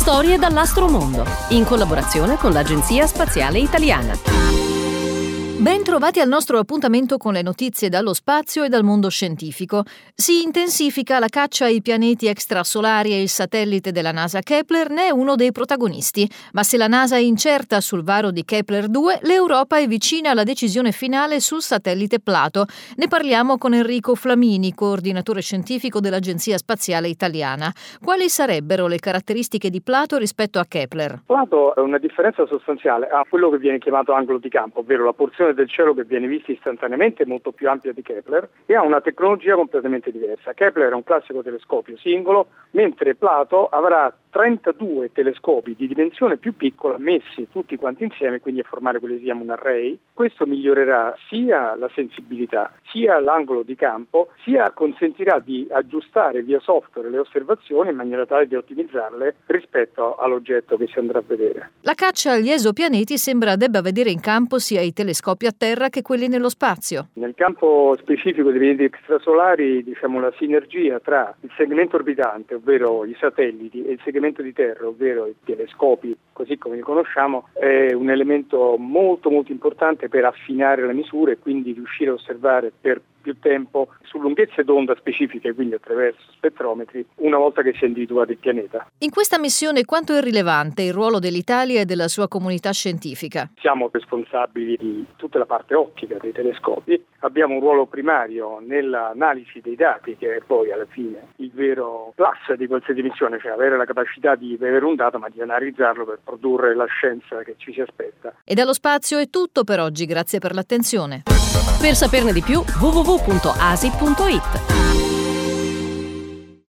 Storie dall'astromondo, in collaborazione con l'Agenzia Spaziale Italiana. Ben trovati al nostro appuntamento con le notizie dallo spazio e dal mondo scientifico. Si intensifica la caccia ai pianeti extrasolari e il satellite della NASA Kepler ne è uno dei protagonisti. Ma se la NASA è incerta sul varo di Kepler 2, l'Europa è vicina alla decisione finale sul satellite Plato. Ne parliamo con Enrico Flamini, coordinatore scientifico dell'Agenzia Spaziale Italiana. Quali sarebbero le caratteristiche di Plato rispetto a Kepler? Plato è una differenza sostanziale a quello che viene chiamato angolo di campo, ovvero la porzione del cielo che viene vista istantaneamente è molto più ampia di Kepler e ha una tecnologia completamente diversa. Kepler è un classico telescopio singolo, mentre Plato avrà 32 telescopi di dimensione più piccola messi tutti quanti insieme, quindi a formare quello che si chiama un array. Questo migliorerà sia la sensibilità, sia l'angolo di campo, sia consentirà di aggiustare via software le osservazioni in maniera tale di ottimizzarle rispetto all'oggetto che si andrà a vedere. La caccia agli esopianeti sembra debba vedere in campo sia i telescopi a terra che quelli nello spazio. Nel campo specifico dei pianeti extrasolari, la sinergia tra il segmento orbitante, ovvero i satelliti, e il segmento di terra, ovvero i telescopi, così come li conosciamo, è un elemento molto molto importante per affinare le misure e quindi riuscire a osservare per più tempo su lunghezze d'onda specifiche, quindi attraverso spettrometri, una volta che si è individuato il pianeta. In questa missione quanto è rilevante il ruolo dell'Italia e della sua comunità scientifica? Siamo responsabili di tutta la parte ottica dei telescopi, abbiamo un ruolo primario nell'analisi dei dati, che è poi alla fine il vero plus di qualsiasi missione, cioè avere la capacità di avere un dato ma di analizzarlo per produrre la scienza che ci si aspetta. E dallo spazio è tutto per oggi, grazie per l'attenzione. Per saperne di più www.asi.it.